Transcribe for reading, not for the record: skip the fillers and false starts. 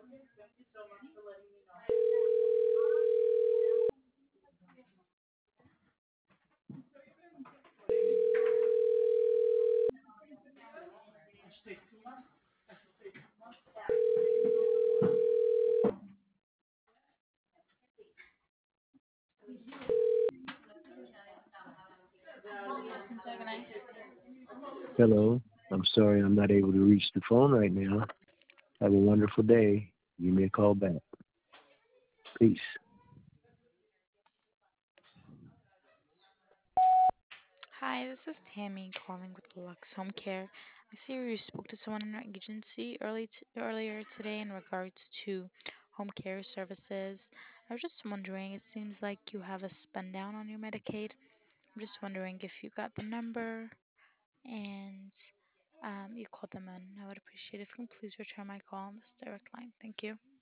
Hello. I'm sorry I'm not able to reach the phone right now. Have a wonderful day. Give me a call back. Peace. Hi, this is Tammy calling with Lux Home Care. I see you spoke to someone in our agency earlier today in regards to home care services. I was just wondering, it seems like you have a spend down on your Medicaid. I'm just wondering if you got the number and you called them in. I would appreciate if you can please return my call on this direct line. Thank you.